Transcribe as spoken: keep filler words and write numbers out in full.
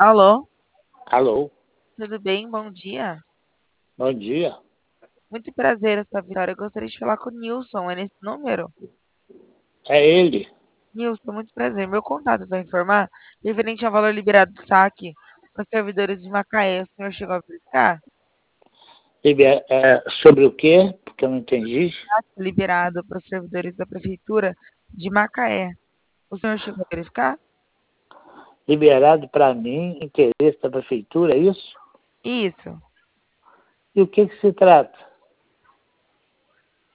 Alô, Alô, tudo bem? Bom dia. bom dia. Muito prazer, eu sou a Vitória. Eu gostaria de falar com o Nilson, é nesse número? É ele. Nilson, muito prazer. Meu contato vai informar referente ao valor liberado do saque para os servidores de Macaé. O senhor chegou a verificar? Liber- é, sobre o quê? Porque eu não entendi. Liberado para os servidores da Prefeitura de Macaé. O senhor chegou a verificar? Liberado para mim, interesse da prefeitura, é isso? Isso. E o que que se trata?